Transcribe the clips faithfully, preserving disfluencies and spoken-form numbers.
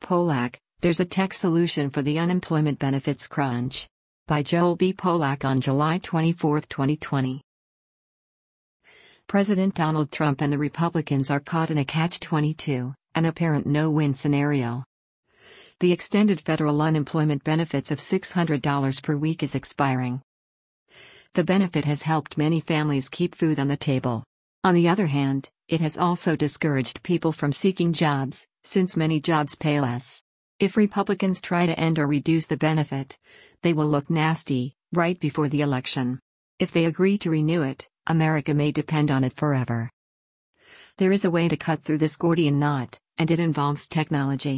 Polak, There's a Tech Solution for the Unemployment Benefits Crunch. By Joel B. Polak on July twenty-fourth, twenty twenty. President Donald Trump and the Republicans are caught in a catch twenty-two, an apparent no-win scenario. The extended federal unemployment benefits of six hundred dollars per week is expiring. The benefit has helped many families keep food on the table. On the other hand, it has also discouraged people from seeking jobs, since many jobs pay less. If Republicans try to end or reduce the benefit, they will look nasty, right before the election. If they agree to renew it, America may depend on it forever. There is a way to cut through this Gordian knot, and it involves technology.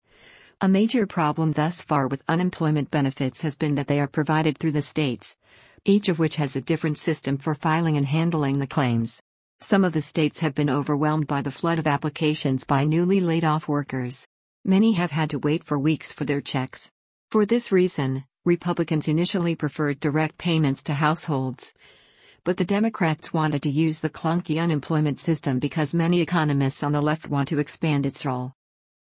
A major problem thus far with unemployment benefits has been that they are provided through the states, each of which has a different system for filing and handling the claims. Some of the states have been overwhelmed by the flood of applications by newly laid-off workers. Many have had to wait for weeks for their checks. For this reason, Republicans initially preferred direct payments to households. But the Democrats wanted to use the clunky unemployment system because many economists on the left want to expand its role.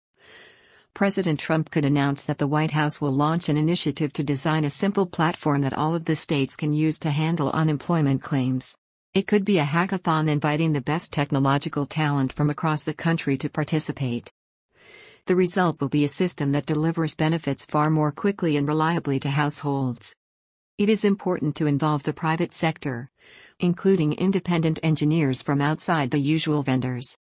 President Trump could announce that the White House will launch an initiative to design a simple platform that all of the states can use to handle unemployment claims. It could be a hackathon inviting the best technological talent from across the country to participate. The result will be a system that delivers benefits far more quickly and reliably to households. It is important to involve the private sector, including independent engineers from outside the usual vendors.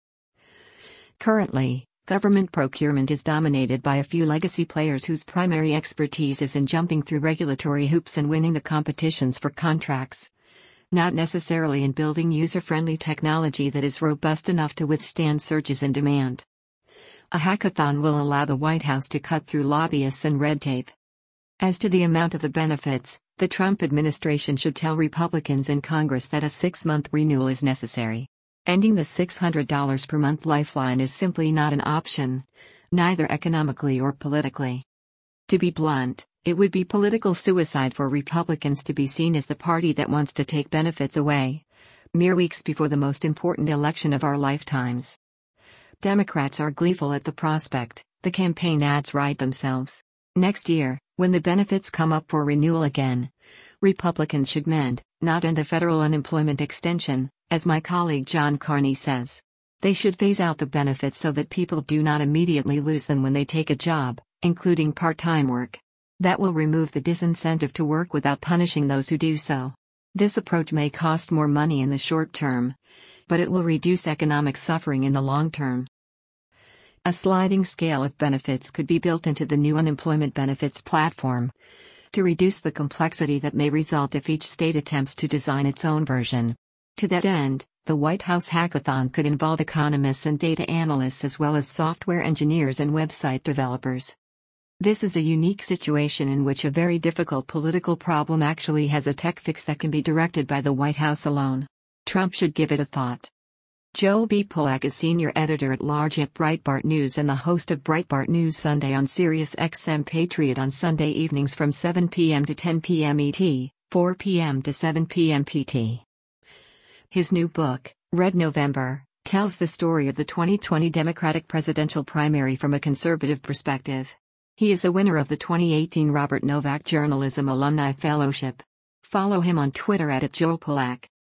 Currently, government procurement is dominated by a few legacy players whose primary expertise is in jumping through regulatory hoops and winning the competitions for contracts, not necessarily in building user-friendly technology that is robust enough to withstand surges in demand. A hackathon will allow the White House to cut through lobbyists and red tape. As to the amount of the benefits, the Trump administration should tell Republicans in Congress that a six-month renewal is necessary. Ending the six hundred dollars per month lifeline is simply not an option, neither economically or politically. To be blunt, it would be political suicide for Republicans to be seen as the party that wants to take benefits away, mere weeks before the most important election of our lifetimes. Democrats are gleeful at the prospect, the campaign ads write themselves. Next year, when the benefits come up for renewal again, Republicans should mend, not end the federal unemployment extension, as my colleague John Carney says. They should phase out the benefits so that people do not immediately lose them when they take a job, including part-time work. That will remove the disincentive to work without punishing those who do so. This approach may cost more money in the short term, but it will reduce economic suffering in the long term. A sliding scale of benefits could be built into the new unemployment benefits platform to reduce the complexity that may result if each state attempts to design its own version. To that end, the White House hackathon could involve economists and data analysts as well as software engineers and website developers. This is a unique situation in which a very difficult political problem actually has a tech fix that can be directed by the White House alone. Trump should give it a thought. Joel B. Polak is senior editor-at-large at Breitbart News and the host of Breitbart News Sunday on Sirius X M Patriot on Sunday evenings from seven p m to ten p m E T, four p m to seven p m P T. His new book, Red November, tells the story of the twenty twenty Democratic presidential primary from a conservative perspective. He is a winner of the twenty eighteen Robert Novak Journalism Alumni Fellowship. Follow him on Twitter at Joel Polak.